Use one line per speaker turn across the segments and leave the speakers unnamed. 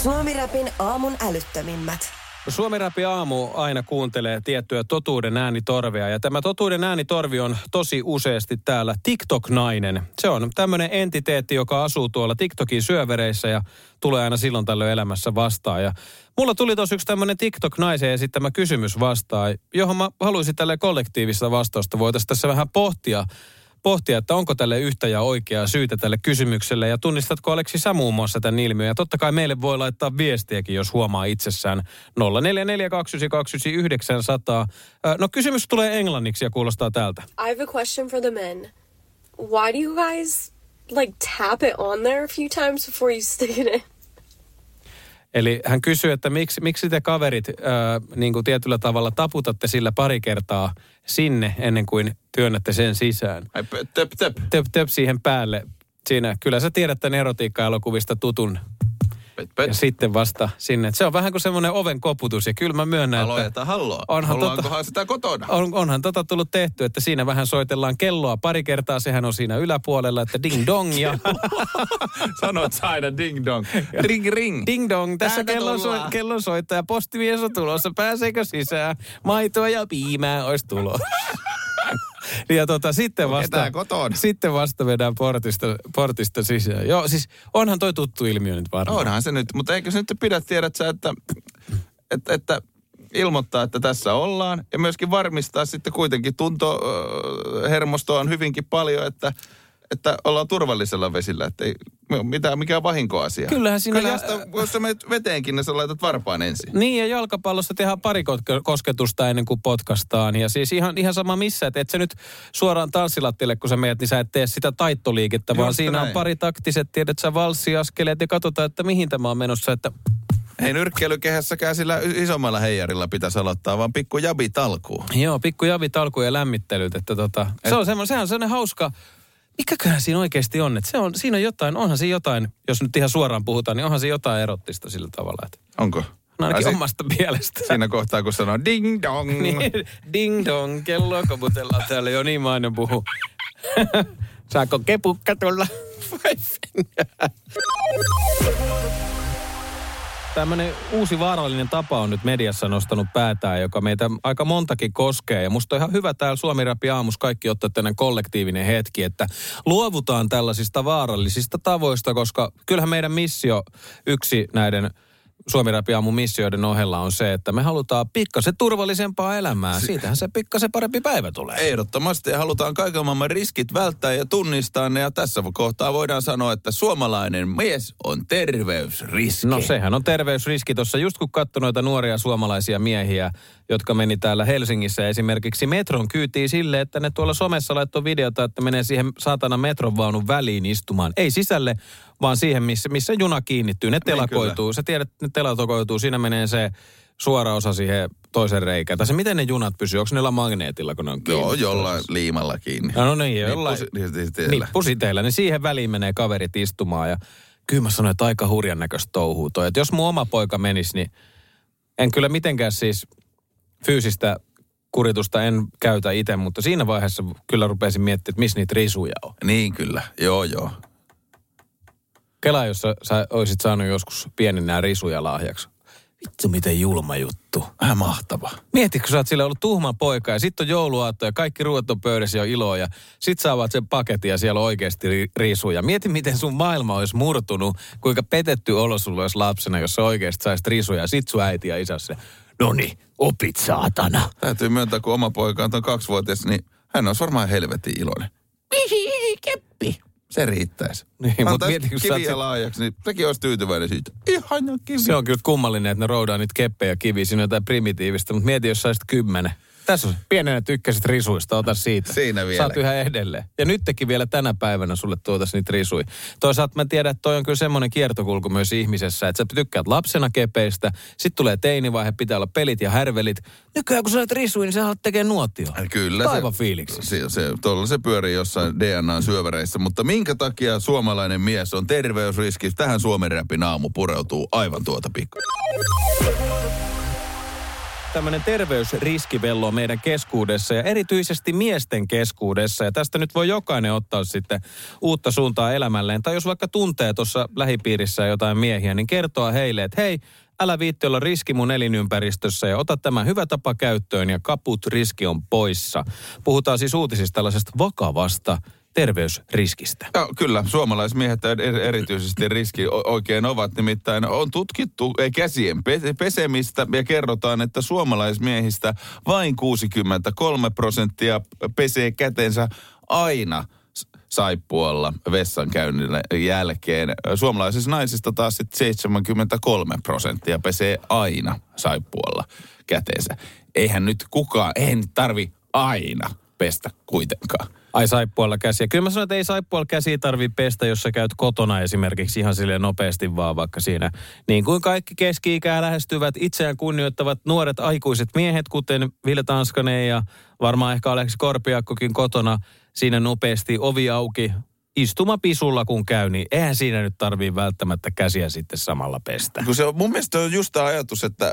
Suomi-räpin aamun älyttömimmät.
Suomi-räpi aamu aina kuuntelee tiettyä totuuden äänitorvea ja tämä totuuden äänitorvi on tosi useasti täällä TikTok-nainen. Se on tämmöinen entiteetti, joka asuu tuolla TikTokin syövereissä ja tulee aina silloin tällöin elämässä vastaan. Ja mulla tuli tossa yksi tämmöinen TikTok-naisen esittämä kysymys vastaan, johon mä haluaisin tälle kollektiivista vastausta. Voitaisiin tässä vähän pohtia, että onko tälle yhtä ja oikeaa syytä tälle kysymykselle. Ja tunnistatko, Aleksi, sä muun muassa tämän ilmiön? Ja totta kai meille voi laittaa viestiäkin, jos huomaa itsessään. 04429900. No kysymys tulee englanniksi ja kuulostaa tältä.
I have a question for the men. Why do you guys tap it on there a few times before you stick it in?
Eli hän kysyy, että miksi te kaverit niin kuin tietyllä tavalla taputatte sillä pari kertaa sinne ennen kuin työnnätte sen sisään. Töp siihen päälle. Siinä, kyllä sä tiedät tämän erotiikka-elokuvista tutun. Ja sitten vasta sinne. Se on vähän kuin semmoinen oven koputus ja kyllä mä myönnän,
Haluankohan sitä kotona?
Onhan tullut tehty, että siinä vähän soitellaan kelloa pari kertaa. Sehän on siinä yläpuolella, että ding dong ja...
Sanoit sä aina ding dong. Ring ring.
Ding dong. Tässä kellon soittaja. Postimies on tulossa. Pääseekö sisään? Maitoa ja piimää olisi tulossa. Ja sitten vasta vedään portista sisään. Joo, siis onhan toi tuttu ilmiö nyt varmaan.
Onhan se nyt, mutta eikö se nyt pidä, tiedät sä, että ilmoittaa, että tässä ollaan. Ja myöskin varmistaa sitten kuitenkin hermostoa on hyvinkin paljon, että ollaan turvallisella vesillä, että ei mikään vahinkoasia.
Kyllähän siinä...
jos sä menet veteenkin, niin sä laitat varpaan ensin.
Niin, ja jalkapallossa tehdään pari kosketusta ennen kuin potkastaan. Ja siis ihan sama missä, että et sä nyt suoraan tanssilattille, kun sä meet, niin sä et tee sitä taittoliikettä, vaan siinä on pari taktiset, tiedät sä valssiaskeleet ja katsotaan, että mihin tämä on menossa, että...
Ei nyrkkeilykehässäkään sillä isommalla heijarilla pitäisi aloittaa, vaan pikku jabitalkuu.
Joo, pikku jabitalkuu ja lämmittelyt, että sehän on sellainen hauska... Mikäköhän siinä oikeasti on? Että siinä on jotain, onhan siinä jotain, jos nyt ihan suoraan puhutaan, niin onhan siinä jotain erottista sillä tavalla. Että
onko?
No ainakin omasta mielestä.
Siinä kohtaa, kun sanoo ding dong.
Niin, ding dong, kelloa koputellaan täällä jo niin mainen puhu. Saako kepukka tulla? Tämmöinen uusi vaarallinen tapa on nyt mediassa nostanut päätään, joka meitä aika montakin koskee. Ja musta on ihan hyvä täällä Suomi-räpi aamussa kaikki ottaa tämmöinen kollektiivinen hetki, että luovutaan tällaisista vaarallisista tavoista, koska kyllähän meidän missio, yksi näiden Suomi-räpi aamun missioiden ohella on se, että me halutaan pikkasen turvallisempaa elämää. Siitähän se pikkasen parempi päivä tulee.
Ehdottomasti, ja halutaan kaiken maailman riskit välttää ja tunnistaa ne, ja tässä kohtaa voidaan sanoa, että suomalainen mies on terveysriski.
No sehän on terveysriski. Tuossa just kun katsoi noita nuoria suomalaisia miehiä, jotka meni täällä Helsingissä esimerkiksi metron kyytiin silleen, että ne tuolla somessa laittoi videota, että menee siihen saatana metron vaunun väliin istumaan. Ei sisälle, vaan siihen, missä juna kiinnittyy. Ne telakoituu. Sä tiedät, että ne telakoituu. Siinä menee se suora osa siihen toisen reikään. Tai se, miten ne junat pysyy? Onko niillä magneetilla, kun ne on kiinni?
Joo, jollain liimalla kiinni.
No niin, jollain nippusiteillä. Niin siihen väliin menee kaverit istumaan. Ja kyllä mä sanoin, että aika hurjan näköistä touhuu toi. Että jos mun oma poika menisi, niin en kyllä mitenkään siis fyysistä kuritusta en käytä itse, mutta siinä vaiheessa kyllä rupesin miettimään, että missä niitä risuja on.
Niin kyllä, joo.
Kela, jos sä olisit saanut joskus pienin nää risuja lahjaksi. Vittu, miten julma juttu.
Vähän mahtava.
Mieti, kun sä oot sillä ollut tuhma poika ja sit on jouluaatto ja kaikki ruuat on pöydässä ja on iloa ja sit sä avaat sen paketin ja siellä on oikeasti risuja. Mieti, miten sun maailma olisi murtunut, kuinka petetty olo sulla olisi lapsena, jos sä oikeasti saisit risuja ja sit sun äiti ja isä se. Noniin, opit saatana.
Täytyy myöntää, kun oma poika on 2-vuotias, niin hän olisi varmaan helvetin iloinen. Keppi. Se riittäisi.
Niin, mutta mieti, kun
kiviä laajaksi, niin sekin olisi tyytyväinen siitä. Ihana kivi.
Se on kyllä kummallinen, että ne roudaa niitä keppejä ja kiviä. Siinä on jotain primitiivistä, mutta mieti, jos saisit 10. Tässä on pienenä tykkäsit risuista, ota siitä.
Siinä vielä.
Saat yhä edelleen. Ja nytkin vielä tänä päivänä sulle tuotaisiin niitä risuja. Toisaalta mä tiedän, että toi on kyllä semmoinen kiertokulku myös ihmisessä, että sä tykkäät lapsena kepeistä, sitten tulee teinivaihe, pitää olla pelit ja härvelit. Nykyään kun sä olet risuja, niin sä haluat tekemään nuotio.
Kyllä.
Aivan fiiliksi.
Tuolla se pyörii jossain DNA-syöväreissä, mutta minkä takia suomalainen mies on terveysriski? Tähän Suomen räpin aamu pureutuu aivan tuota pikku.
tämmöinen terveysriskivello meidän keskuudessa ja erityisesti miesten keskuudessa. Ja tästä nyt voi jokainen ottaa sitten uutta suuntaa elämälleen. Tai jos vaikka tuntee tuossa lähipiirissä jotain miehiä, niin kertoa heille, että hei, älä viitti olla riski mun elinympäristössä ja ota tämä hyvä tapa käyttöön ja kaput, riski on poissa. Puhutaan siis uutisista tällaisesta vakavasta terveysriskistä.
Joo, kyllä, suomalaismiehet erityisesti riski oikein ovat. Nimittäin on tutkittu käsien pesemistä ja kerrotaan, että suomalaismiehistä vain 63% pesee kätensä aina saippualla vessankäynnin jälkeen. Suomalaisista naisista taas 73% pesee aina saippualla käteensä. Eihän nyt tarvi aina pestä kuitenkaan.
Ai saippualla käsiä. Kyllä mä sanon, että ei saippualla käsiä tarvitse pestä, jos sä käyt kotona esimerkiksi ihan silleen nopeasti vaan vaikka siinä. Niin kuin kaikki keski-ikää lähestyvät itseään kunnioittavat nuoret aikuiset miehet, kuten Ville Tanskanen ja varmaan ehkä Aleksi Korpiakkokin kotona. Siinä nopeasti ovi auki, istumapisulla kun käy, niin eihän siinä nyt tarvii välttämättä käsiä sitten samalla pestä.
Kun mun mielestä on just tämä ajatus, että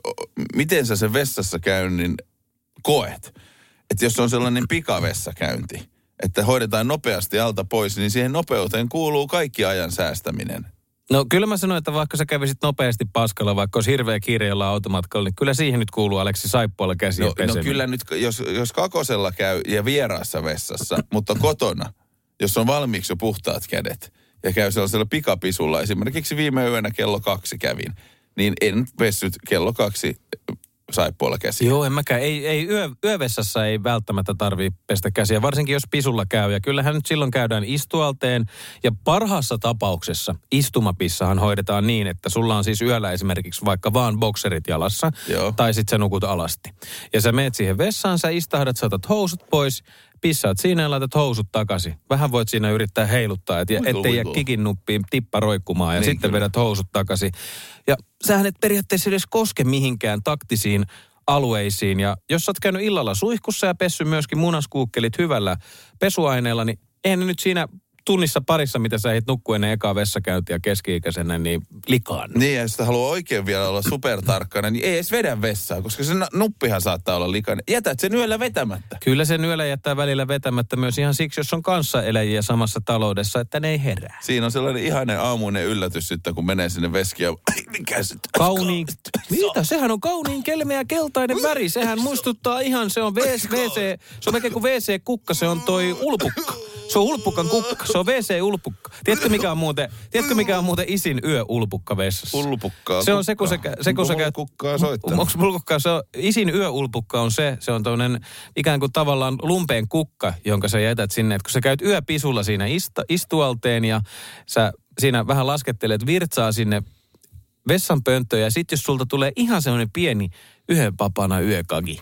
miten sä sen vessassa käynnin koet. Että jos on sellainen pikavessakäynti, että hoidetaan nopeasti alta pois, niin siihen nopeuteen kuuluu kaikki ajan säästäminen.
No kyllä mä sanoin, että vaikka sä kävisit nopeasti paskalla, vaikka olisi hirveä kiire jollain automatkalla, niin kyllä siihen nyt kuuluu Aleksi saippualla käsiä peseminen.
No kyllä nyt, jos kakosella käy ja vieraassa vessassa, mutta kotona, jos on valmiiksi jo puhtaat kädet ja käy sellaisella pikapisulla, esimerkiksi viime yönä kello 2 kävin, niin en pessyt kello 2 saippualla käsiä.
Joo, en mäkään. Yövessassa ei välttämättä tarvitse pestä käsiä, varsinkin jos pisulla käy. Ja kyllähän nyt silloin käydään istualteen. Ja parhaassa tapauksessa istumapissahan hoidetaan niin, että sulla on siis yöllä esimerkiksi vaikka vaan bokserit jalassa.
Joo.
Tai sit sä nukut alasti. Ja sä meet siihen vessaan, sä istahdat, sä otat housut pois, pissaat siinä ja laitat housut takaisin. Vähän voit siinä yrittää heiluttaa, ettei jää kikin nuppiin tippa roikkumaan ja niin sitten kyllä vedät housut takaisin. Ja sähän et periaatteessa edes koske mihinkään taktisiin alueisiin. Ja jos sä oot käynyt illalla suihkussa ja pessy myöskin munaskuukkelit hyvällä pesuaineella, niin eihän ne nyt siinä tunnissa parissa, mitä sä ehdit nukkua ennen ekaa vessakäyntiä keski-ikäisenä, niin likaan.
Niin, ja jos haluaa oikein vielä olla supertarkkana, niin ei edes vedä vessaa, koska se nuppihan saattaa olla likainen. Jätät sen yöllä vetämättä.
Kyllä sen yöllä jättää välillä vetämättä myös ihan siksi, jos on kanssaeläjiä samassa taloudessa, että ne ei herää.
Siinä on sellainen ihainen aamuinen yllätys sitten, kun menee sinne veskiin ja mikä se
kauniin. Mitä? Sehän on kauniin kelmeä keltainen väri. Sehän muistuttaa ihan, se on WC, se on melkein kuin WC-kukka, se on toi ulpukka. Se on ulpukan kukka, se on WC-ulpukka. Tiedätkö mikä on muuten isin yöulpukka vessassa?
Ulpukkaa.
Se on se, kun sä käyt...
Ulpukkaa soittanut?
Onko mulkukkaa? Se on, isin yöulpukka on se on toinen ikään kuin tavallaan lumpeen kukka, jonka sä jätät sinne. Et kun sä käyt yöpisulla siinä istualteen ja sä siinä vähän laskettelet virtsaa sinne vessanpönttöön ja sit jos sulta tulee ihan semmoinen pieni yhden papana yökagi.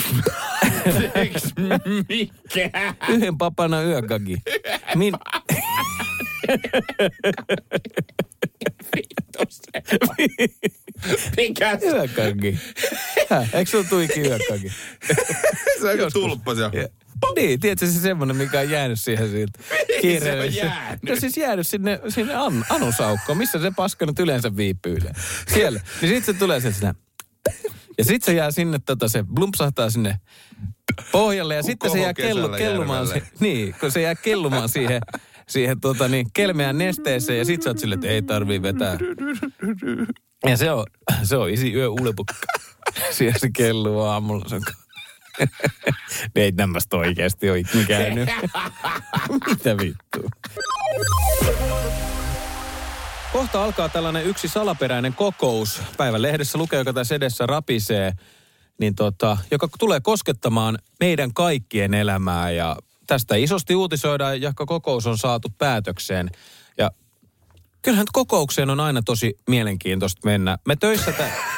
Mikä?
Yhden papana yökagi.
Mikä se?
Yökagi. Eikö sulla tuikin yökagi?
Se on tulppasia.
Niin, tiedätkö se semmoinen, mikä on jäänyt siihen siitä kiireelle.
Se on jäänyt.
No siis jäänyt sinne anusaukkoon, missä se paska nyt yleensä viipyilee. Siellä. Niin sit se tulee sieltä. Ja sit se jää sinne, se blumpsahtaa sinne pohjalle ja sitten se jää kellumaan. Niin, kun se jää kellumaan siihen kelmeään nesteeseen ja sit sä oot silleen, että ei tarvii vetää. Ja se on isi yöulpukka. Siellä se kelluu aamulla. Ei tämmöistä oikeasti ole ikinä käynyt. Mitä vittua? Kohta alkaa tällainen yksi salaperäinen kokous. Päivän lehdessä lukee, joka tässä edessä rapisee, niin joka tulee koskettamaan meidän kaikkien elämää. Ja tästä isosti uutisoidaan, jahka kokous on saatu päätökseen. Ja kyllähän kokoukseen on aina tosi mielenkiintoista mennä. Me töissä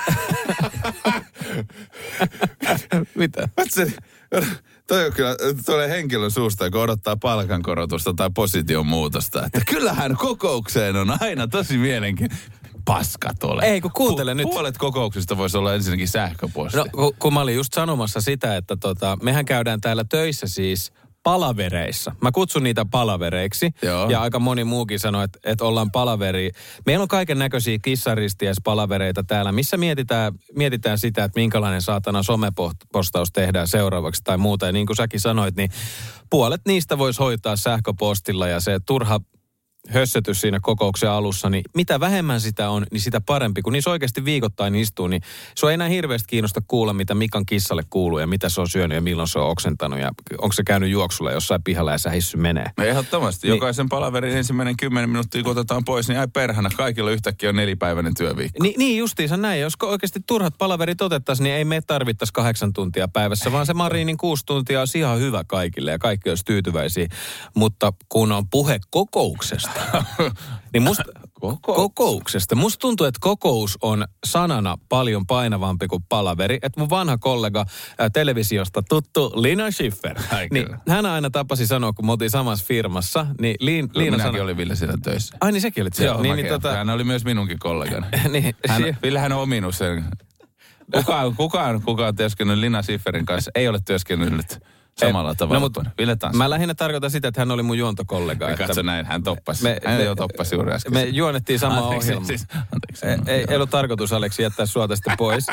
Mitä?
Toi on kyllä tulee henkilön suusta, joka odottaa palkankorotusta tai position muutosta. Että kyllähän kokoukseen on aina tosi mielenkiintoista. Paskat ole.
Ei, kun kuuntele nyt.
Puolet kokouksista voisi olla ensinnäkin sähköposti.
No, kun mä olin just sanomassa sitä, että mehän käydään täällä töissä siis palavereissa. Mä kutsun niitä palavereiksi.
Joo.
Ja aika moni muukin sanoo, että ollaan palaveri. Meillä on kaiken näköisiä kissaristiäispalavereita täällä, missä mietitään sitä, että minkälainen saatana somepostaus tehdään seuraavaksi tai muuta. Ja niin kuin säkin sanoit, niin puolet niistä voisi hoitaa sähköpostilla ja se turha hössötys siinä kokouksen alussa, niin mitä vähemmän sitä on, niin sitä parempi. Kun niissä oikeasti viikoittain istuu, niin se ei enää hirveästi kiinnosta kuulla, mitä Mikan kissalle kuuluu ja mitä se on syönyt ja milloin se on oksentanut ja onko se käynyt juoksulla jossain pihalla ja sähissy menee.
No ehdottomasti.
Niin.
Jokaisen palaverin ensimmäinen 10 minuuttia, kun otetaan pois, niin ai perhana, kaikilla yhtäkkiä on 4-päiväinen työviikko.
Niin justiinsa näin. Jos oikeasti turhat palaverit otettaisiin, niin ei me tarvittaisi 8 tuntia päivässä, vaan se Marinin 6 tuntia olisi ihan hyvä kaikille ja kaikki olisi tyytyväisiä. Mutta kun on puhe kokouksesta, niin kokouksesta. Musta tuntuu, että kokous on sanana paljon painavampi kuin palaveri. Että mun vanha kollega televisiosta tuttu Lina Schiffer, niin hän aina tapasi sanoa, kun me oltiin samassa firmassa, niin Liina
minäkin olin Ville siellä töissä.
Ai niin sekin olit siellä.
Joo, niin, hän oli myös minunkin kollegani.
niin,
Villehän on ominut sen. Kukaan on työskennellyt Lina Schifferin kanssa, ei ole työskennellyt samalla tavalla.
No, mutta
Ville Tanssi.
mä lähinnä tarkoitan sitä, että hän oli mun juontokollega.
Katso näin, hän toppasi. Hän jo toppasi juuri äsken.
Me juonettiin samaa ohjelmaa. Ei ollut tarkoitus, Aleksi, jättää sua tästä pois.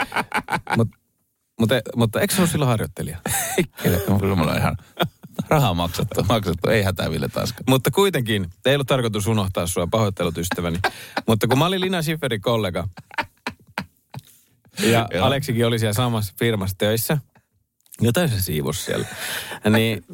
Mutta eikö se ole silloin harjoittelija?
Kyllä mulla on ihan rahaa maksettu. Ei hätää Ville Tanssi.
Mutta kuitenkin, ei ollut tarkoitus unohtaa sua, pahoittelut ystäväni. Mutta kun mä olin Lina Schifferin kollega, ja Aleksikin oli siellä samassa firmassa töissä, jotain se siivosi siellä. Niin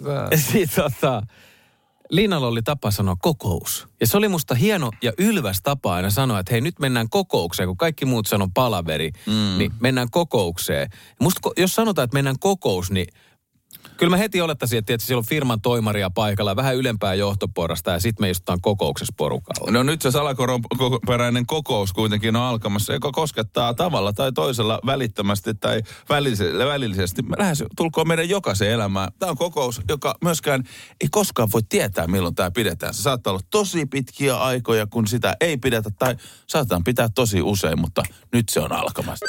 Liinalla oli tapa sanoa kokous. Ja se oli musta hieno ja ylväs tapa aina sanoa, että hei nyt mennään kokoukseen, kun kaikki muut sanoo palaveri, niin mennään kokoukseen. Musta jos sanotaan, että mennään kokous, niin kyllä mä heti olettaisin, että siellä on firman toimaria paikalla, vähän ylempää johtoporrasta ja sitten me istutaan kokouksessa porukalla. No nyt se salakoronperäinen kokous kuitenkin on alkamassa, joka koskettaa tavalla tai toisella välittömästi tai välillisesti. Tulkoon meidän jokaisen elämään. Tämä on kokous, joka myöskään ei koskaan voi tietää, milloin tämä pidetään. Se saattaa olla tosi pitkiä aikoja, kun sitä ei pidetä tai saatetaan pitää tosi usein, mutta nyt se on alkamassa.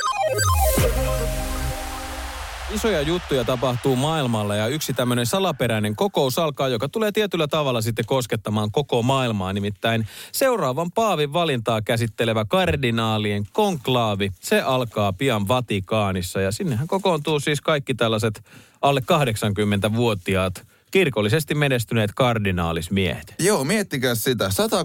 Isoja juttuja tapahtuu maailmalla ja yksi tämmöinen salaperäinen kokous alkaa, joka tulee tietyllä tavalla sitten koskettamaan koko maailmaa. Nimittäin seuraavan paavin valintaa käsittelevä kardinaalien konklaavi, se alkaa pian Vatikaanissa. Ja sinnehän kokoontuu siis kaikki tällaiset alle 80-vuotiaat kirkollisesti menestyneet kardinaalismiehet.
Joo, miettikää sitä.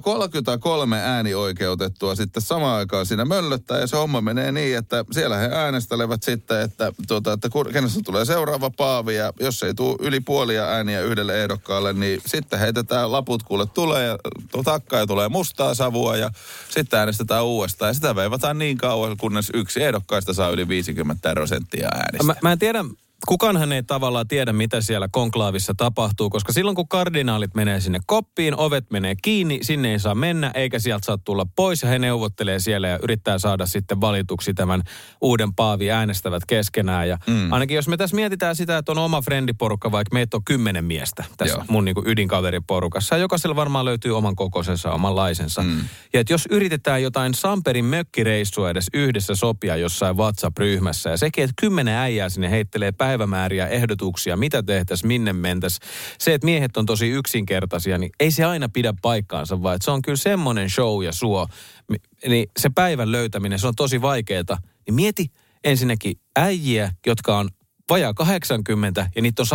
133 äänioikeutettua sitten samaan aikaan siinä möllöttää ja se homma menee niin, että siellä he äänestelevät sitten, että kenestä tulee seuraava paavi ja jos ei tule yli puolia ääniä yhdelle ehdokkaalle, niin sitten heitetään laput kuule tulee ja takkaa ja tulee mustaa savua ja sitten äänestetään uudestaan ja sitä veivataan niin kauan, kunnes yksi ehdokkaista saa yli 50% äänistä.
Mä en tiedä. Kukaanhan ei tavallaan tiedä, mitä siellä konklaavissa tapahtuu, koska silloin kun kardinaalit menee sinne koppiin, ovet menee kiinni, sinne ei saa mennä, eikä sieltä saa tulla pois. Ja he neuvottelee siellä ja yrittää saada sitten valituksi tämän uuden paavin, äänestävät keskenään. Ja ainakin jos me tässä mietitään sitä, että on oma frendiporukka, vaikka meitä on 10 miestä tässä mun niin kuin ydinkaveriporukassa. Ja jokaisella varmaan löytyy oman kokoisensa, omanlaisensa. Ja että jos yritetään jotain Samperin mökkireissua edes yhdessä sopia jossain WhatsApp-ryhmässä, ja sekin, että 10 äijää sinne heittelee päivämääriä, ehdotuksia, mitä tehtäisiin, minne mentäisiin. Se, että miehet on tosi yksinkertaisia, niin ei se aina pidä paikkaansa, vaan että se on kyllä semmoinen show ja suo. Niin se päivän löytäminen, se on tosi vaikeaa. Niin mieti ensinnäkin äijiä, jotka on vajaa 80 ja niitä on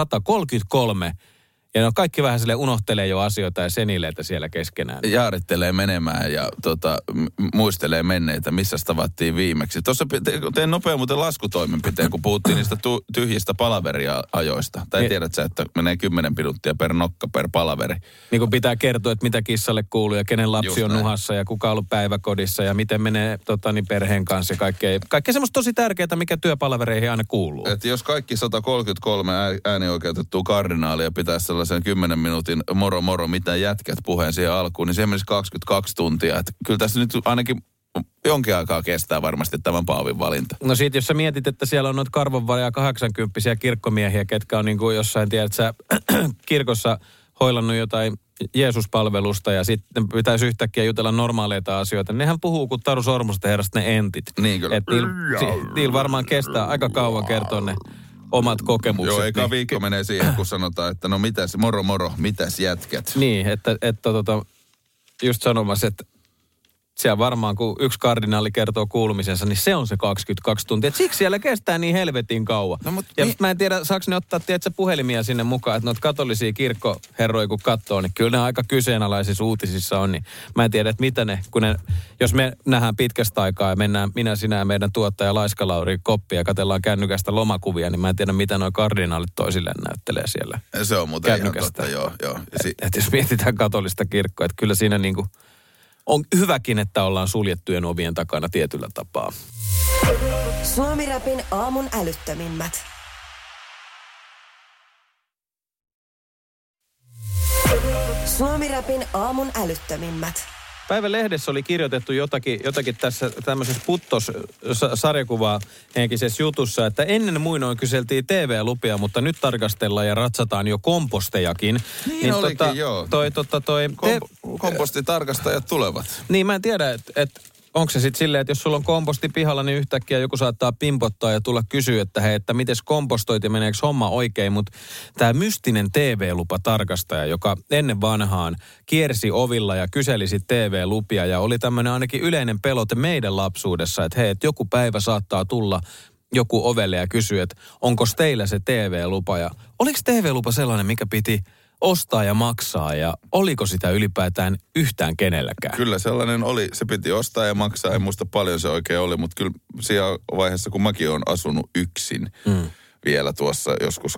133. Ja ne on kaikki vähän silleen unohtelee jo asioita ja senileitä siellä keskenään.
Jaarittelee menemään ja muistelee menneitä, missä tavattiin viimeksi. Tuossa tein nopean muuten laskutoimenpiteen, kun puhuttiin niistä tyhjistä palaveriajoista. Tai tiedät sä, että menee 10 minuuttia per nokka per palaveri.
Niin kuin pitää kertoa, että mitä kissalle kuuluu ja kenen lapsi just on näin. Nuhassa ja kuka on ollut päiväkodissa ja miten menee perheen kanssa ja kaikkea semmoista tosi tärkeää, mikä työpalavereihin aina kuuluu.
Että jos kaikki 133 äänioikeutettua kardinaalia pitäisi sellaisen 10 minuutin moro mitä jätkät puheen siihen alkuun, niin se menisi 22 tuntia. Että kyllä tässä nyt ainakin jonkin aikaa kestää varmasti tämän paavin valinta.
No siitä, jos sä mietit, että siellä on noita karvonvajaa 80-vuotiaita kirkkomiehiä, ketkä on niin kuin jossain, tiedät sä, kirkossa hoilannut jotain Jeesuspalvelusta ja sitten pitäisi yhtäkkiä jutella normaaleita asioita. Nehän puhuu kuin Taru Sormusten herrasta ne entit.
Niin kyllä.
Niillä varmaan kestää aika kauan kertoa ne omat kokemukset.
Joo, eka viikko menee siihen, kun sanotaan, että no mitäs, moro, mitäs jätkät?
Niin, että just sanomassa, että siellä varmaan, kun yksi kardinaali kertoo kuulumisensa, niin se on se 22 tuntia. Et siksi siellä kestää niin helvetin kauan. No, ja mä en tiedä, saako ne ottaa, puhelimia sinne mukaan, että noita katolisia kirkkoherroja kun katsoo, niin kyllä ne aika kyseenalaisissa uutisissa on. Niin mä en tiedä, että mitä ne, jos me nähdään pitkästä aikaa ja mennään minä, sinä ja meidän tuottaja Laiska-Lauri koppi ja katsellaan kännykästä lomakuvia, niin mä en tiedä, mitä nuo kardinaalit toisilleen näyttelee siellä.
Se on muuten kännykästä. Ihan totta, joo.
Et jos mietitään katolista kirkkoa, että kyllä siinä niinku on hyväkin, että ollaan suljettujen ovien takana tietyllä tapaa.
Suomi-rapin aamun älyttömimmät. Suomi-rapin aamun älyttömimmät.
Päivän lehdessä oli kirjoitettu jotakin tässä tämmöisessä Puttos-sarjakuvaa henkisessä jutussa, että ennen muinoin kyseltiin TV-lupia, mutta nyt tarkastellaan ja ratsataan jo kompostejakin.
Niin olikin, joo. Kompostitarkastajat tulevat.
Niin, mä en tiedä, että onko se sitten silleen, että jos sulla on komposti pihalla, niin yhtäkkiä joku saattaa pimpottaa ja tulla kysyä, että hei, että mites kompostoit ja meneekö homma oikein. Mutta tämä mystinen TV-lupatarkastaja, joka ennen vanhaan kiersi ovilla ja kyseli sitten TV-lupia ja oli tämmöinen ainakin yleinen pelote meidän lapsuudessa, että hei, että joku päivä saattaa tulla joku ovelle ja kysyä, että onko teillä se TV-lupa ja oliko TV-lupa sellainen, mikä piti ostaa ja maksaa ja oliko sitä ylipäätään yhtään kenelläkään?
Kyllä sellainen oli. Se piti ostaa ja maksaa. En muista paljon se oikein oli, mutta kyllä siinä vaiheessa, kun mäkin olen asunut yksin vielä tuossa joskus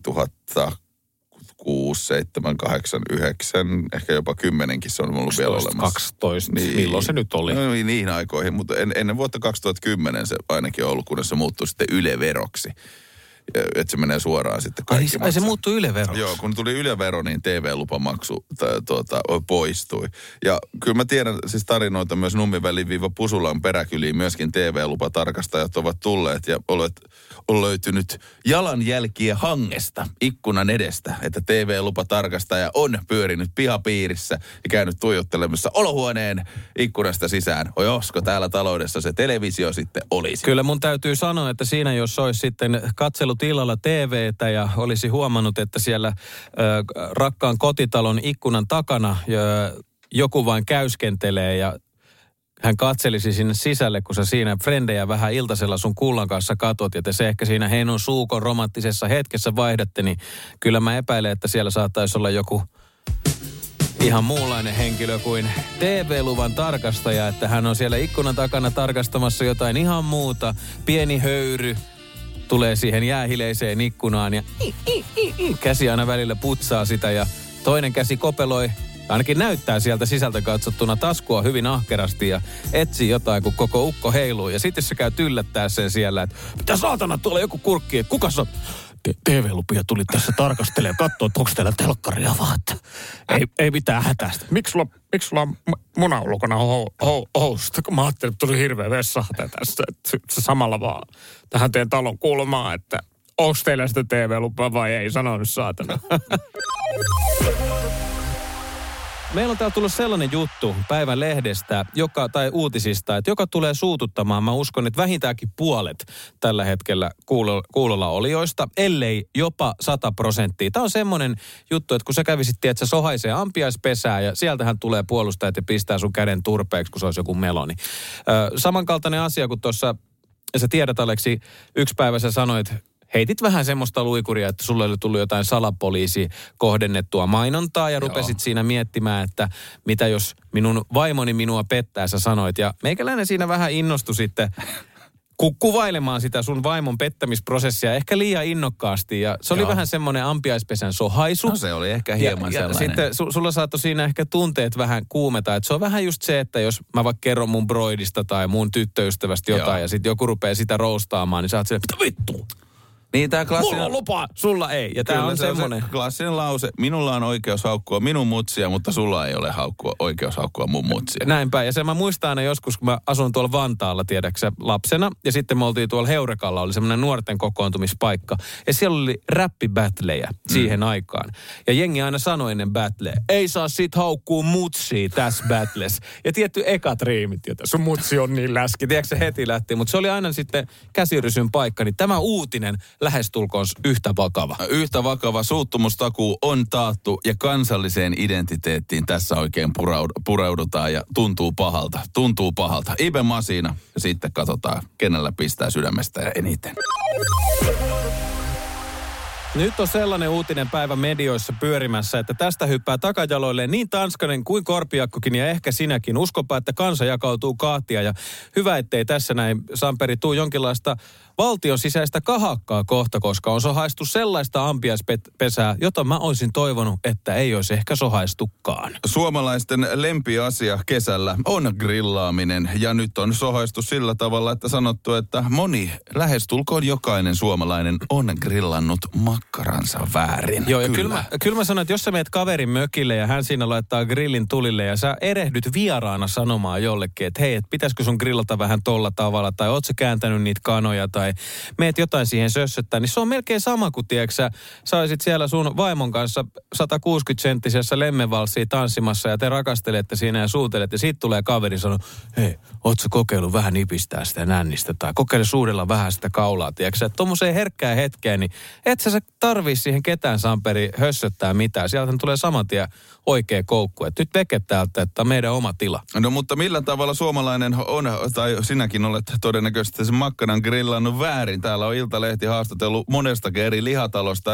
2006, 7, 8, 9, ehkä jopa 10kin se on ollut 12, vielä olemassa.
12, niin, milloin se nyt oli?
No niihin aikoihin, mutta ennen vuotta 2010 se ainakin on ollut, kunnes se muuttui sitten Yle-veroksi. Että se menee suoraan sitten kaikki.
Ai se muuttui Yle-veroksi?
Joo, kun tuli Yle-vero, niin TV-lupamaksu poistui. Ja kyllä mä tiedän siis tarinoita myös Nummiväli-Pusulan peräkyliin. Myöskin TV-lupatarkastajat ovat tulleet ja on löytynyt jalanjälkiä hangesta ikkunan edestä, että TV-lupatarkastaja on pyörinyt pihapiirissä ja käynyt tuijottelemassa olohuoneen ikkunasta sisään. Olisiko täällä taloudessa se televisio sitten olisi?
Kyllä mun täytyy sanoa, että siinä jos olisi sitten katsellut illalla TV:tä ja olisi huomannut, että siellä rakkaan kotitalon ikkunan takana joku vain käyskentelee ja hän katselisi sinne sisälle, kun sä siinä frendejä vähän iltasella sun kullan kanssa katot ja te se ehkä siinä heinon suukon romanttisessa hetkessä vaihdatte, niin kyllä mä epäilen, että siellä saattaisi olla joku ihan muunlainen henkilö kuin TV-luvan tarkastaja, että hän on siellä ikkunan takana tarkastamassa jotain ihan muuta, pieni höyry, tulee siihen jäähileiseen ikkunaan ja käsi aina välillä putsaa sitä ja toinen käsi kopeloi, ainakin näyttää sieltä sisältä katsottuna taskua hyvin ahkerasti ja etsii jotain, kun koko ukko heiluu. Ja sitten se käy yllättää sen siellä, että mitä saatana, tuolla joku kurkki, että kuka on? TV-lupia tuli tässä tarkastelemaan ja katsoa, että onko teillä telkkaria vaan. Ei mitään hätäistä. Miksi sulla on muna ulkona housusta? Kun mä ajattelin, että tuli hirveä vessahte tässä. Se samalla vaan tähän teidän talon kulmaan, että onko teillä sitä TV-lupaa vai ei? Sano nyt saatana. Meillä on täällä tullut sellainen juttu päivän lehdestä tai uutisista, että joka tulee suututtamaan. Mä uskon, että vähintäänkin puolet tällä hetkellä kuulolla olijoista, ellei jopa 100%. Tämä on semmoinen juttu, että kun sä kävisit, että sä sohaisee ampiaispesää ja sieltähän tulee puolustajat ja pistää sun käden turpeeksi, kun se olisi joku meloni. Samankaltainen asia kuin tuossa, sä tiedät Aleksi, yksi päivä sä sanoit, heitit vähän semmoista luikuria, että sulle oli tullut jotain salapoliisi kohdennettua mainontaa ja rupesit siinä miettimään, että mitä jos minun vaimoni minua pettää, sä sanoit. Ja meikäläinen siinä vähän innostui sitten kuvailemaan sitä sun vaimon pettämisprosessia ehkä liian innokkaasti. Ja se oli vähän semmoinen ampiaispesän sohaisu.
No se oli ehkä hieman sellainen.
Ja sitten sulla saattoi siinä ehkä tunteet vähän kuumeta. Että se on vähän just se, että jos mä vaikka kerron mun broidista tai mun tyttöystävästä jotain ja sitten joku rupeaa sitä roustaamaan, niin sä oot silleen, mitä vittu?
Niin tää klassinen...
Mulla on lupa, sulla ei. Ja tää on semmoinen
klassinen lause. Minulla on oikeus haukkua minun mutsia, mutta sulla ei ole oikeus haukkua mun mutsia.
Näinpä. Ja sen mä muistan aina joskus, kun mä asun tuolla Vantaalla, tiedäksä, lapsena. Ja sitten me oltiin tuolla Heurekalla, oli semmoinen nuorten kokoontumispaikka. Ja siellä oli räppibattlejä siihen aikaan. Ja jengi aina sanoi ennen battleja, ei saa sit haukkua mutsia tässä battles. Ja tietty ekat riimit, jota sun mutsi on niin läski. Tiedätkö se heti lähti, mutta se oli aina sitten käsirysyn paikka. Niin tämä uutinen lähestulkoon yhtä vakava.
Yhtä vakava suuttumustakuu on taattu ja kansalliseen identiteettiin tässä oikein pureudutaan ja tuntuu pahalta. Ibe Masina ja sitten katsotaan, kenellä pistää sydämestä ja eniten.
Nyt on sellainen uutinen päivä medioissa pyörimässä, että tästä hyppää takajaloilleen niin Tanskanen kuin Korpiakkokin ja ehkä sinäkin. Uskopa, että kansa jakautuu kahtia ja hyvä, ettei tässä näin, Samperi, tuu jonkinlaista valtion sisäistä kahakkaa kohta, koska on sohaistu sellaista ampiaispesää, jota mä olisin toivonut, että ei olisi ehkä sohaistukaan.
Suomalaisten lempiasia kesällä on grillaaminen ja nyt on sohaistu sillä tavalla, että sanottu, että moni, lähestulkoon jokainen suomalainen on grillannut makkaransa väärin.
Joo, ja kyllä mä sanon, että jos sä meet kaverin mökille ja hän siinä laittaa grillin tulille ja sä erehdyt vieraana sanomaan jollekin, että hei, et pitäisikö sun grillata vähän tolla tavalla tai oot sä kääntänyt niitä kanoja tai meet jotain siihen sössöttää, niin se on melkein sama kuin, tiedätkö sä olisit siellä sun vaimon kanssa 160-senttisessä lemmenvalssiin tanssimassa ja te rakastelette siinä ja suutelette ja siitä tulee kaveri sanoo, hei, oot sä kokeillut vähän nipistää sitä nännistä tai kokeile suudella vähän sitä kaulaa, tiedätkö sä, että tommoseen herkkään hetkeen, niin et sä tarvii siihen ketään, Samperi, hössöttää mitään. Sieltä tulee saman tien oikea koukku. Et nyt veke täältä, että on meidän oma tila.
No mutta millä tavalla suomalainen on, tai sinäkin olet todennäköisesti sen makkaran grillannut väärin. Täällä on Iltalehti haastatellut monestakin eri lihatalosta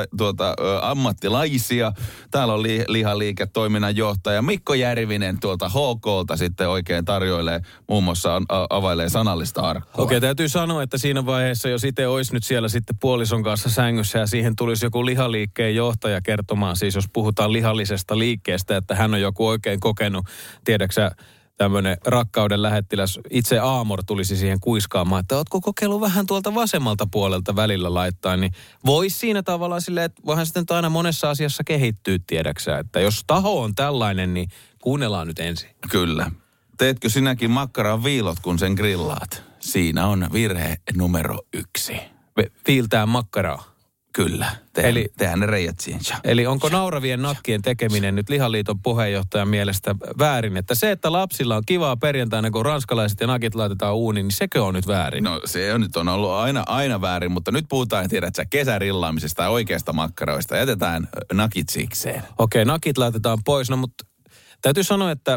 ammattilaisia. Täällä on lihaliiketoiminnan johtaja Mikko Järvinen tuolta HK:lta sitten oikein tarjoilee, muun muassa availee sanallista arkkua.
Okei, täytyy sanoa, että siinä vaiheessa, jos itse olisi nyt siellä sitten puolison kanssa sängyssä ja siihen tulisi joku lihaliikkeen johtaja kertomaan, siis jos puhutaan lihallisesta liikkeestä, että hän on joku oikein kokenut, tiedäksä, tämmöinen rakkauden lähettiläs, itse Aamor tulisi siihen kuiskaamaan, että ootko kokeillut vähän tuolta vasemmalta puolelta välillä laittaa, niin voisi siinä tavallaan silleen, että voihan sitten aina monessa asiassa kehittyä, tiedäksä, että jos taho on tällainen, niin kuunnellaan nyt ensin.
Kyllä. Teetkö sinäkin makkaran viilot, kun sen grillaat? Siinä on virhe numero 1.
Viiltää makkaraa.
Kyllä. Tehdään ne reijät siihen.
Eli onko nauravien nakkien tekeminen nyt Lihaliiton puheenjohtajan mielestä väärin? Että se, että lapsilla on kivaa perjantaina, kun ranskalaiset ja nakit laitetaan uuniin, niin sekö on nyt väärin?
No se on nyt ollut aina väärin, mutta nyt puhutaan, tiedätkö, kesärillaamisesta ja oikeasta makkaroista. Jätetään nakit sikseen.
Okei, nakit laitetaan pois, no mutta täytyy sanoa, että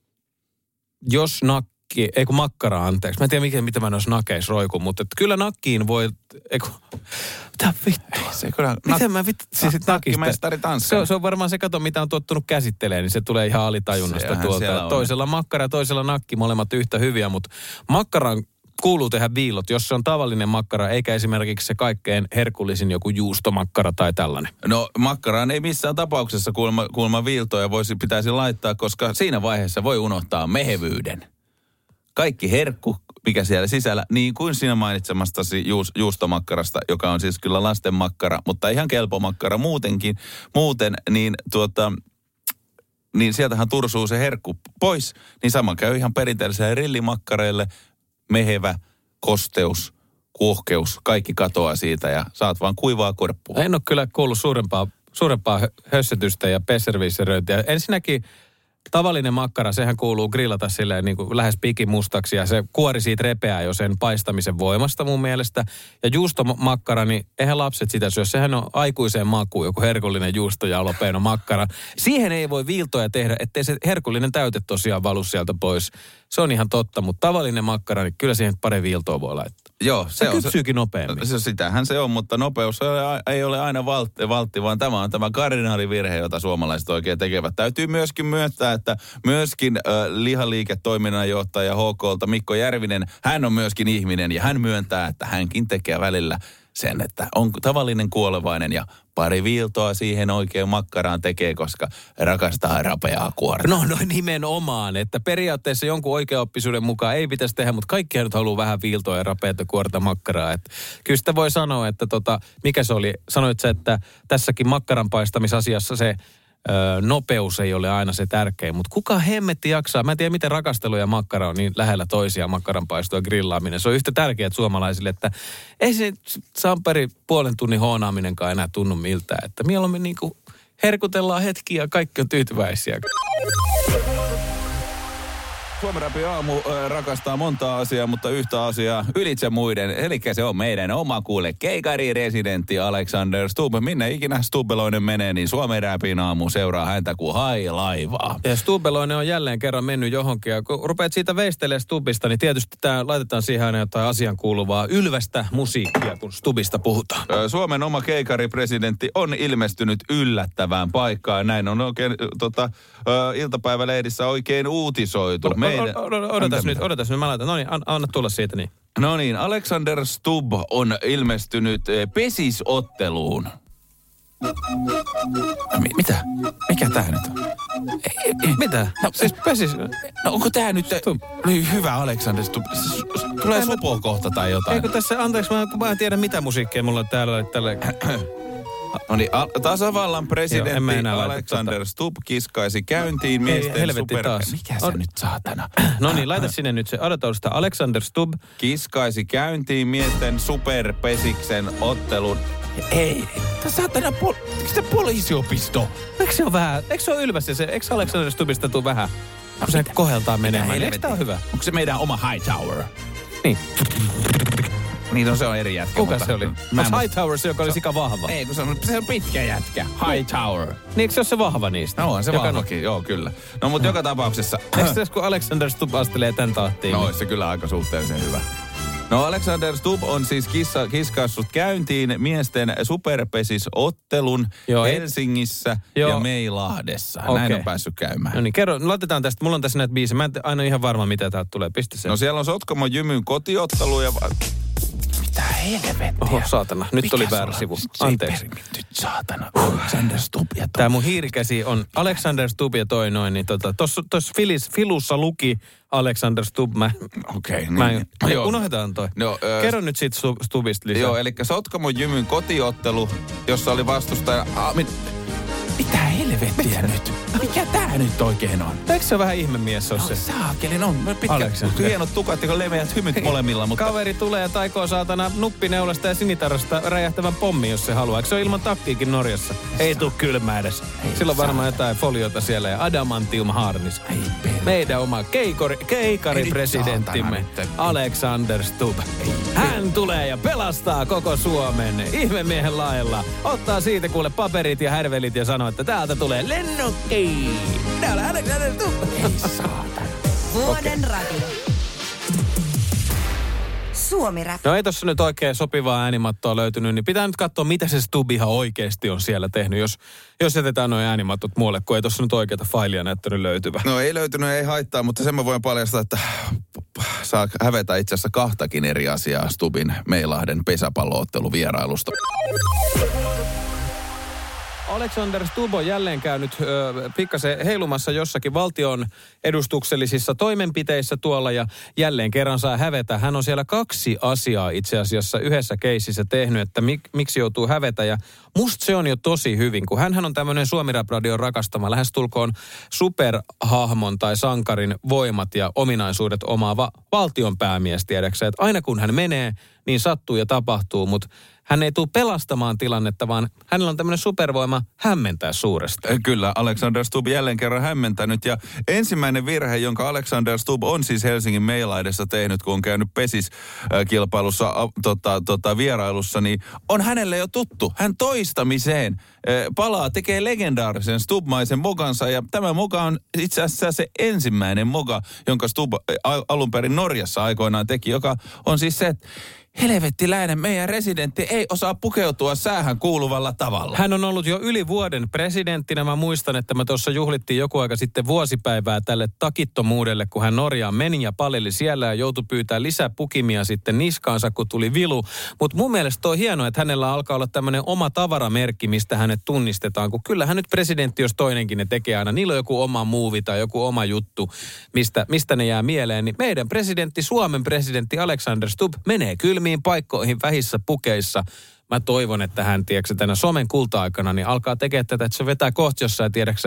jos makkara, anteeksi. Mä en tiedä, mitä mä noissa nakeissa roikun, mutta kyllä nakkiin voi, mitä vittua?
Se kyllä,
miten mä siis
nakkimestari tanskaa.
Se on varmaan se, kato, mitä on tottunut käsittelemään, niin se tulee ihan alitajunnasta tuolta. Toisella makkara ja toisella nakki, molemmat yhtä hyviä, mutta makkaran kuuluu tehdä viilot, jos se on tavallinen makkara, eikä esimerkiksi se kaikkein herkullisin joku juustomakkara tai tällainen.
No makkaraan ei missään tapauksessa kuulemma viiltoja pitäisi laittaa, koska siinä vaiheessa voi unohtaa mehevyyden. Kaikki herkku, mikä siellä sisällä, niin kuin siinä mainitsemastasi juustomakkarasta, joka on siis kyllä lasten makkara, mutta ihan kelpo makkara muuten, niin sieltähän tursuu se herkku pois, niin sama käy ihan perinteelliselle rillimakkareille, mehevä, kosteus, kuohkeus, kaikki katoaa siitä ja saat vaan kuivaa korppua.
En ole kyllä kuullut suurempaa hössytystä ja besserwisseröintiä. Ensinnäkin tavallinen makkara, sehän kuuluu grillata silleen niin kuin lähes pikimustaksi ja se kuori siitä repeää jo sen paistamisen voimasta mun mielestä. Ja juustomakkara, niin eihän lapset sitä syö. Sehän on aikuiseen makuun joku herkullinen juusto ja alopeino makkara. Siihen ei voi viiltoja tehdä, ettei se herkullinen täyte tosiaan valu sieltä pois. Se on ihan totta, mutta tavallinen makkara, niin kyllä siihen pari viiltoa voi laittaa.
Joo,
se kypsyykin nopeammin.
Sitähän se on, mutta nopeus ei ole aina valtti, vaan tämä on tämä kardinaalivirhe, jota suomalaiset oikein tekevät. Täytyy myöskin myöntää, että myöskin lihaliiketoiminnanjohtaja HK:lta Mikko Järvinen, hän on myöskin ihminen ja hän myöntää, että hänkin tekee välillä sen, että on tavallinen kuolevainen ja pari viiltoa siihen oikein makkaraan tekee, koska rakastaa rapeaa kuorta.
No nimenomaan, että periaatteessa jonkun oikeaoppisuuden mukaan ei pitäisi tehdä, mutta kaikki nyt haluaa vähän viiltoa ja rapeata kuorta makkaraa. Että kyllä sitä voi sanoa, että mikä se oli? Sanoit sä, että tässäkin makkaran paistamisasiassa se nopeus ei ole aina se tärkein, mutta kuka hemmetti jaksaa? Mä en tiedä, miten rakastelu ja makkara on niin lähellä toisiaan, makkaranpaisto ja grillaaminen. Se on yhtä tärkeää suomalaisille, että ei se Samperi puolen tunnin hoonaaminenkaan enää tunnu miltään. Että mieluummin niinku herkutellaan hetki ja kaikki on tyytyväisiä.
Suomen Rapin aamu rakastaa montaa asiaa, mutta yhtä asiaa ylitse muiden. Eli se on meidän oma kuule keikari-residentti Alexander Stubb. Minne ikinä Stubbeloinen menee, niin Suomen Rapin aamu seuraa häntä kuin hai-laivaa.
Ja Stubbeloinen on jälleen kerran mennyt johonkin. Ja kun rupeat siitä veistelemään Stubbista, niin tietysti laitetaan siihen aina jotain asian kuuluvaa ylvästä musiikkia, kun Stubbista puhutaan.
Suomen oma keikari-presidentti on ilmestynyt yllättävään paikkaan. Näin on oikein iltapäivälehdissä oikein uutisoitu. Odotas nyt, mä laitan. No niin, anna tulla siitä niin. No niin, Alexander Stubb on ilmestynyt pesisotteluun. Mitä? Mikä tää nyt on?
Mitä?
No,
siis pesis...
No onko tää nyt hyvä Alexander Stubb? Tulee sopo kohta tai jotain.
Eikö tässä, anteeksi, mä en tiedä mitä musiikkia mulla on täällä tällä...
No niin, tasavallan presidentti Alexander Stubb kiskaisi käyntiin miesten
Mikä
sä nyt saatana?
No niin, laita sinne nyt se. Odotan sitä. Alexander Stubb
kiskaisi käyntiin miesten superpesiksen ottelun. Ei, saatana se poliisiopisto.
Eikö se ole ylvästi se? Eikö Alexander Stubbista tule vähän? Kun se koheltaa menemään. Eikö tää ole hyvä?
Onko se meidän oma Hightower?
Niin.
Niin, no se on eri jätkä.
Kuka se oli? Onko Hightower se, joka oli sika vahva?
Ei, kun se on pitkä jätkä. Hightower.
Niin, eikö se ole se vahva niistä?
No on se vahvakin, joo kyllä. No mutta joka tapauksessa...
Eikö se, kun Alexander Stubb astelee tän tahtiin?
No olisi se kyllä aika suhteellisen hyvä. No Alexander Stubb on siis kiskassut käyntiin miesten superpesisottelun Helsingissä ja Meilahdessa. Okay. Näin on päässyt käymään.
No niin, kerro, laitetaan tästä. Mulla on tässä näitä biisejä. Mä en aina ihan varma, mitä täältä tulee. Pistä sen.
No siellä on Sotkamon Jymyn kotiottelu ja... Mitä helvettiä?
Oho, saatana. Nyt oli väärä sivu. Anteeksi.
Nyt saatana. Alexander Stubb ja
tää mun hiirikäsi on Alexander Stubb ja toi noin. Niin tossa Filussa luki Alexander Stubb.
Okei.
Unohdetaan toi. No, kerro nyt siitä Stubbista lisää.
Joo, eli Sotkamon Jymyn kotiottelu, jossa oli vastustaja... Mitä helvettiä nyt? Mikä tää nyt oikein on?
Eikö se ole vähän ihmemies on se?
Saakelin on. Hienot tukat ja leveät hymyt molemmilla. Mutta...
Kaveri tulee ja taikoo saatana nuppineulasta ja sinitarrasta räjähtävän pommi, jos se haluaa. Eikö se ole ilman takkiikin Norjassa? Ei tuu kylmä edes. Sillä on varmaan jotain foliota siellä ja adamantium harnis. Meidän oma keikaripresidenttimme Alexander Stubb. Hän tulee ja pelastaa koko Suomen ihmemiehen lailla. Ottaa siitä kuule paperit ja härvelit ja sanoo, että täältä tulee lennokki. Täällä Alexander Stubb.
Ei saatana.
Vuoden radio. Suomi Rap.
No ei tossa nyt oikein sopivaa äänimattoa löytynyt, niin pitää nyt katsoa, mitä se Stubb ihan oikeasti on siellä tehnyt, jos jätetään nuo äänimattot muualle, kun ei tossa nyt oikeata failia näyttänyt löytyvä.
No ei löytynyt, ei haittaa, mutta sen mä voin paljastaa, että saa hävetä itse asiassa kahtakin eri asiaa Stubbin Meilahden pesäpallo-otteluvierailusta.
Alexander Stubb on jälleen käynyt pikkasen heilumassa jossakin valtion edustuksellisissa toimenpiteissä tuolla ja jälleen kerran saa hävetä. Hän on siellä 2 asiaa itse asiassa yhdessä keississä tehnyt, että miksi joutuu hävetä ja musta se on jo tosi hyvin, kun hänhän on tämmöinen Suomi Rap Radion rakastama, lähestulkoon superhahmon tai sankarin voimat ja ominaisuudet omaava valtionpäämies, tiedäksä, että aina kun hän menee, niin sattuu ja tapahtuu, mutta hän ei tule pelastamaan tilannetta, vaan hänellä on tämmöinen supervoima hämmentää suuresti.
Kyllä, Alexander Stubb jälleen kerran hämmentänyt. Ja ensimmäinen virhe, jonka Alexander Stubb on siis Helsingin Meilahdessa tehnyt, kun on käynyt pesiskilpailussa vierailussa, niin on hänelle jo tuttu. Hän toistamiseen palaa, tekee legendaarisen Stubbmaisen mogansa. Ja tämä moga on itse asiassa se ensimmäinen moga, jonka Stubb alun perin Norjassa aikoinaan teki, joka on siis se, että helvettiläinen, meidän residentti ei osaa pukeutua säähän kuuluvalla tavalla.
Hän on ollut jo yli vuoden presidenttinä. Mä muistan, että me tuossa juhlittiin joku aika sitten vuosipäivää tälle takittomuudelle, kun hän Norjaan meni ja paleli siellä ja joutui pyytää lisää pukimia sitten niskaansa, kun tuli vilu. Mutta mun mielestä on hienoa, että hänellä alkaa olla tämmöinen oma tavaramerkki, mistä hänet tunnistetaan. Kun kyllähän nyt presidentti, jos toinenkin ne tekee aina, niillä on joku oma muuvi tai joku oma juttu, mistä ne jää mieleen. Niin meidän presidentti, Suomen presidentti Alexander Stubb menee kylmiin paikkoihin vähissä pukeissa. Mä toivon, että hän, tiedätkö, tänä somen kulta-aikana, niin alkaa tekemään tätä, että se vetää kohta jossain, tiedätkö,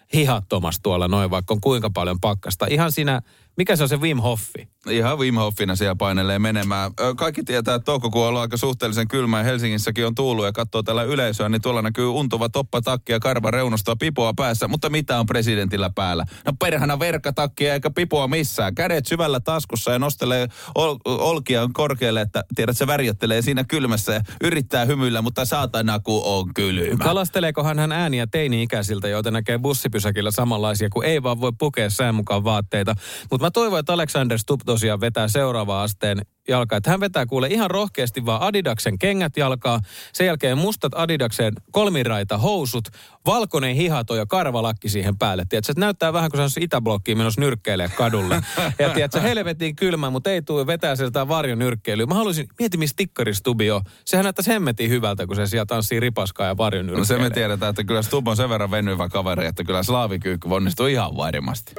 hihattomasti tuolla noin, vaikka on kuinka paljon pakkasta. Ihan siinä, mikä se on se Wim Hofi?
Ihan Wim Hofina siellä painelee menemään. Kaikki tietää, että toukokuu on ollut aika suhteellisen kylmä ja Helsingissäkin on tuullut ja katsoo tällä yleisöä, niin tuolla näkyy untuva toppatakki ja karva reunustoa pipoa päässä. Mutta mitä on presidentillä päällä? No perhana verkkatakkia eikä pipoa missään. Kädet syvällä taskussa ja nostelee olkia korkealle, että tiedät, se värjöttelee siinä kylmässä ja yrittää hymyillä, mutta saatana kun on kylmä.
Kalasteleekohan hän ääniä teini-ikäisiltä, joita näkee bussipysäkillä samanlaisia, kun ei vaan voi pukea sään mukaan vaatteita. Mutta mä toivon, että Alexander Stubb tosiaan vetää seuraavaan asteen jalkaa. Että hän vetää kuule ihan rohkeasti vaan Adidaksen kengät jalkaa. Sen jälkeen mustat Adidaksen kolmiraita housut, valkoinen hihato ja karvalakki siihen päälle. Tiedätkö, että näyttää vähän kuin se on Itäblokkiin menossa nyrkkeilee kadulle. Ja tiedätkö, helvetin kylmä, mutta ei tule vetää sieltä varjonyrkkeilyä. Mä haluaisin, mieti missä tikkari Stubbi on. Sehän näyttäisi hemmetin hyvältä, kun se siellä tanssii ripaskaa ja varjonyrkkeilee.
No se me tiedetään, että kyllä Stubb on sen verran venyvä kaveri, että kyllä slaavikyykky onnistuu ihan varmasti.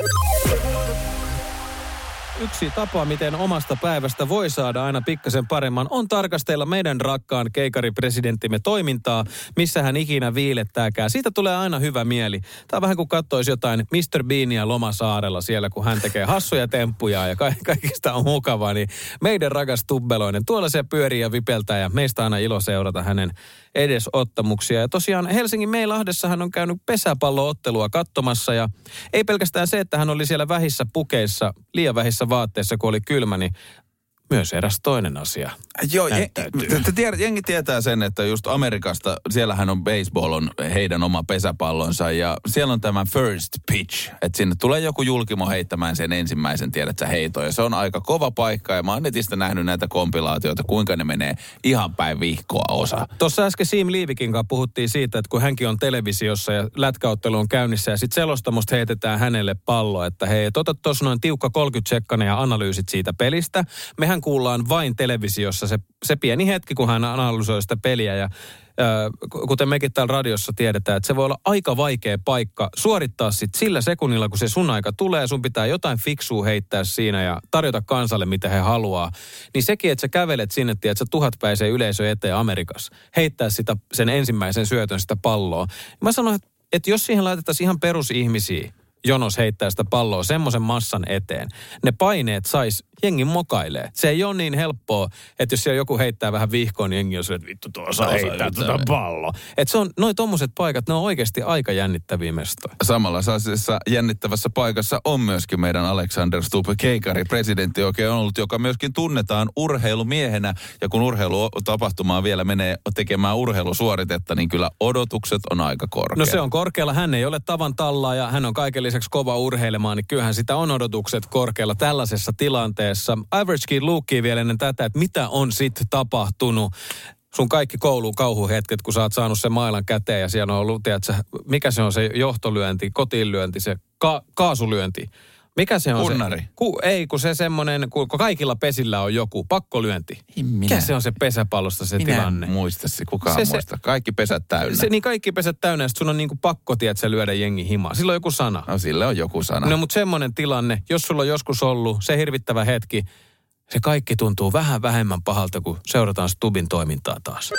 Yksi tapa, miten omasta päivästä voi saada aina pikkasen paremman, on tarkastella meidän rakkaan keikaripresidenttimme toimintaa, missä hän ikinä viilettääkään. Siitä tulee aina hyvä mieli. Tämä on vähän kuin katsoisi jotain Mr. Beania Lomasaarella siellä, kun hän tekee hassuja temppuja ja kaikista on mukavaa. Niin meidän rakas Tubbeloinen, tuolla se pyörii ja vipeltää ja meistä aina ilo seurata hänen edesottamuksia. Ja tosiaan Helsingin Meilahdessa hän on käynyt pesäpalloottelua katsomassa ja ei pelkästään se, että hän oli siellä vähissä pukeissa, liian vähissä vaatteissa, kun oli kylmä, niin myös eräs toinen asia.
Joo, jengi tietää sen, että just Amerikasta, siellähän on baseball, on heidän oma pesäpallonsa ja siellä on tämä first pitch, että sinne tulee joku julkimo heittämään sen ensimmäisen, tiedätkö, heiton ja se on aika kova paikka ja mä oon netistä nähnyt näitä kompilaatioita, kuinka ne menee ihan päin vihkoa osa.
Tuossa äsken Siim Liivikin kanssa puhuttiin siitä, että kun hänkin on televisiossa ja lätkäottelu on käynnissä ja sitten selostamosta heitetään hänelle pallo, että hei, ota tuossa noin tiukka 30-tsekkane ja analyysit siitä pelistä. Mehän kuullaan vain televisiossa se pieni hetki, kun hän analysoi sitä peliä ja kuten mekin täällä radiossa tiedetään, että se voi olla aika vaikea paikka suorittaa sit sillä sekunnilla, kun se sun aika tulee, sun pitää jotain fiksua heittää siinä ja tarjota kansalle, mitä he haluaa. Niin sekin, että sä kävelet sinne, että sä 1000-päiseen yleisö eteen Amerikassa, heittää sen ensimmäisen syötön sitä palloa. Mä sanon, että jos siihen laitettaisiin ihan perusihmisiä, jonos heittää sitä palloa semmoisen massan eteen, ne paineet sais jengin mokailee. Se ei ole niin helppoa, että jos siellä joku heittää vähän vihkoon, niin jengi on se, että vittu tuossa heittää tuota palloa. Että se on, noi tommoset paikat, ne on oikeasti aika jännittäviä mestoja.
Samanlaisessa jännittävässä paikassa on myöskin meidän Alexander Stubb, keikari, presidentti oikein on ollut, joka myöskin tunnetaan urheilumiehenä. Ja kun urheilutapahtumaa vielä menee tekemään urheilusuoritetta, niin kyllä odotukset on aika korkeat.
No se on korkealla. Hän ei ole tavan tallaa ja hän on kaiken lisäksi kova urheilemaan, niin kyllähän sitä on odotukset korkealla tällaisessa tilanteessa. Average Kid Lukea vielä ennen tätä, että mitä on sitten tapahtunut. Sun kaikki kouluun kauhuhetket, kun sä oot saanut sen mailan käteen ja siellä on ollut, tiedätkö, mikä se on se johtolyönti, kotiinlyönti, se kaasulyönti. Mikä se on?
Kunnari.
Ei, kun se semmoinen, kun kaikilla pesillä on joku pakkolyönti. Mikä se on se pesäpallosta se tilanne?
Minä muista se, kukaan muista. Kaikki pesät täynnä.
Niin kaikki pesät täynnä, että sun on niinku pakko, tiedätkö, lyödä jengi himaa. Sillä on joku sana.
No sillä on joku sana.
No mutta semmoinen tilanne, jos sulla on joskus ollut se hirvittävä hetki, se kaikki tuntuu vähän vähemmän pahalta, kun seurataan Stubbin toimintaa taas.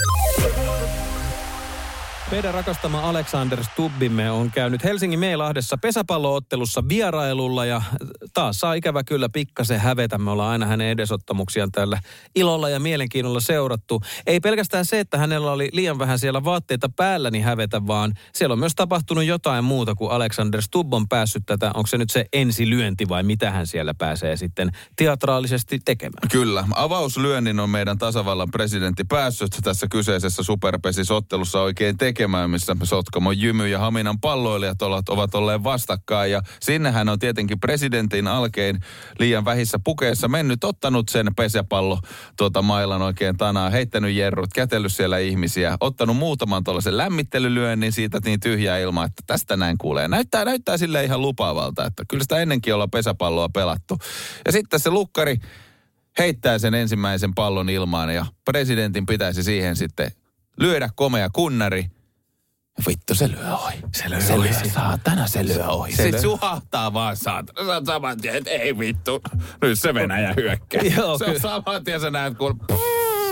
Meidän rakastama Alexander Stubbimme on käynyt Helsingin Meilahdessa pesäpalloottelussa vierailulla ja taas saa ikävä kyllä pikkasen hävetä. Me ollaan aina hänen edesottamuksiaan täällä ilolla ja mielenkiinnolla seurattu. Ei pelkästään se, että hänellä oli liian vähän siellä vaatteita päällä niin hävetä, vaan siellä on myös tapahtunut jotain muuta, kun Alexander Stubb on päässyt tätä. Onko se nyt se ensilyönti vai mitä hän siellä pääsee sitten teatraalisesti tekemään?
Kyllä. Avauslyönnin on meidän tasavallan presidentti päässyt tässä kyseisessä superpesisottelussa oikein tekemään, missä Sotkamon Jymy ja Haminan palloilijat ovat olleet vastakkain. Ja sinnehän on tietenkin presidentin alkein liian vähissä pukeissa mennyt, ottanut sen pesäpallo mailan oikein tanaa, heittänyt jerrut, kätellyt siellä ihmisiä, ottanut muutaman tuollaisen lämmittelylyönnin siitä niin tyhjää ilmaa, että tästä näin kuulee. Näyttää sille ihan lupaavalta, että kyllä sitä ennenkin ollaan pesäpalloa pelattu. Ja sitten se lukkari heittää sen ensimmäisen pallon ilmaan ja presidentin pitäisi siihen sitten lyödä komea kunnari. Vittu, se lyö ohi. Se lyö saatana, se lyö ohi. Sitten suhahtaa vaan saatana. Sä oot saman tien, että ei vittu. Nyt se Venäjä hyökkää.
Joo,
se on saman tien, sä näet kun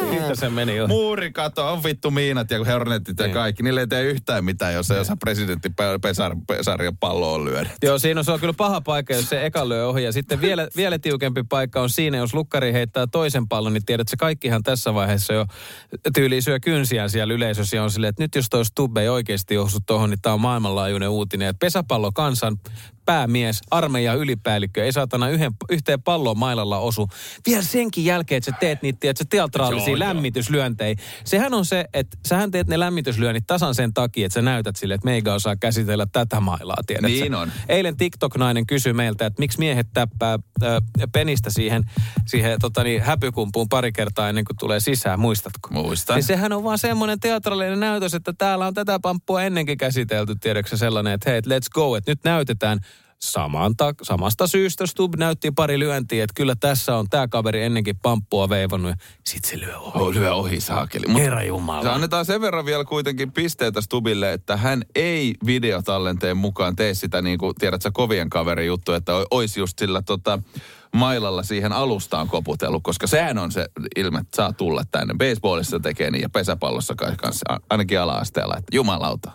Siitä se meni jo.
Muurikato on vittu miinat ja Hornetit ja kaikki. Niille ei tee yhtään mitään, jos ei osaa presidentti Pesaria palloon lyödä.
Joo, siinä se on kyllä paha paikka, jos se eka lyö ohi. Ja sitten vielä tiukempi paikka on siinä, jos lukkari heittää toisen pallon, niin tiedät, että se kaikkihan tässä vaiheessa jo tyyliin syö kynsiään siellä yleisössä ja on silleen, että nyt jos toi Stubb ei oikeasti osu tohon, niin tää on maailmanlaajuinen uutinen. Että pesäpallo kansan päämies, armeijan ylipäällikkö, ei saatana yhteen palloon mailalla osu. Vielä senkin jälkeen, että sä teet niitä teatraalisia lämmityslyöntejä. Sehän on se, että sähän teet ne lämmityslyönnit tasan sen takia, että sä näytät sille, että meikä osaa käsitellä tätä mailaa, tiedätkö?
Niin on.
Eilen TikTok-nainen kysyi meiltä, että miksi miehet täppää penistä siihen häpykumpuun pari kertaa ennen kuin tulee sisään, muistatko?
Muistan.
Niin sehän on vaan semmoinen teatraalinen näytös, että täällä on tätä pamppua ennenkin käsitelty, tiedätkö sellainen, että hei, let's go, että nyt näytetään. Samasta syystä Stubb näytti pari lyöntiä, että kyllä tässä on tää kaveri ennenkin pamppua veivannut ja sit se lyö ohi.
Lyö ohi saakeli.
Herra Jumala.
Se annetaan sen verran vielä kuitenkin pisteitä Stubbille, että hän ei videotallenteen mukaan tee sitä niin kuin, tiedätkö, kovien kaverin juttu, että olisi just sillä mailalla siihen alustaan koputellut, koska sehän on se ilme, että saa tulla tänne. Baseballissa tekee niin ja pesäpallossa kanssa, ainakin ala-asteella, että jumalauta.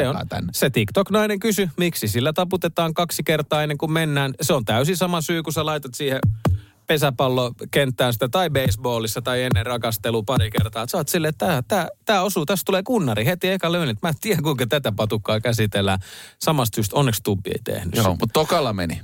Se TikTok-nainen kysyi, miksi sillä taputetaan 2 kertaa ennen kuin mennään. Se on täysin sama syy, kun sä laitat siihen pesäpallokenttään sitä tai baseballissa tai ennen rakastelua pari kertaa. Sä oot silleen, että tää osuu, tässä tulee kunnari heti eka löynit. Mä en tiedä, kuinka tätä patukkaa käsitellään. Samasta syystä onneksi Stubb ei tehnyt.
Joo, mutta tokalla meni.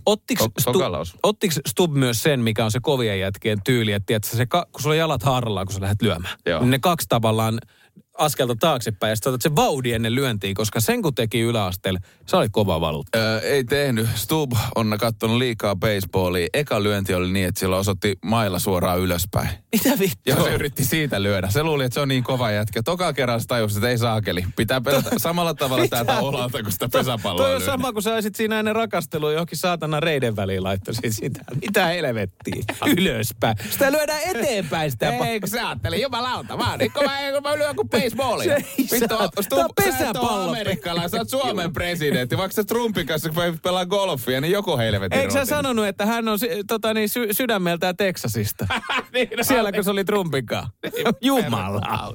Ottiko Stubb myös sen, mikä on se kovien jätkien tyyli, että tiedätkö, kun sulla on jalat haarallaan, kun sä lähdet lyömään. Niin ne 2 tavallaan askelta taaksepäin ja sitten otat se vauhdi ennen lyöntiä, koska sen kun teki yläasteella, se oli kova valuutta.
Ei tehnyt. Stubb on kattonut liikaa baseballia. Eka lyönti oli niin, että sillä osoitti mailla suoraan ylöspäin.
Mitä vittua?
Ja se yritti siitä lyödä. Se luuli, että se on niin kova jätkä. Toka kerran se tajusi, että ei saakeli. Pitää pelata samalla tavalla täältä olalta, kun sitä pesäpalloa
toi on sama, kun sä olisit siinä ennen rakastelua johonkin saatana reiden väliin laittaisit sitä. Mitä helvettiä? Ylöspäin. Sitä lyödään eteenpäin sitä.
Eikö sä ajattelin? Jumalauta, mä lyön kuin baseballia.
Tää on pesäpallo.
Sä oot amerikkalainen, sä oot Suomen presidentti. Vaikka sä Trumpin kanssa pelaa golfia, niin joku helvetin
eikö sä sanonut, että hän on sydämeltään Teksasista? Niin, siellä kun se oli Trumpin kanssa. Jumala.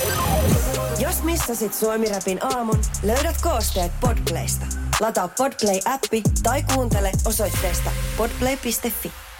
Jos missasit Suomi-rapin aamun, löydät koosteet Podplaysta. Lataa Podplay-appi tai kuuntele osoitteesta podplay.fi.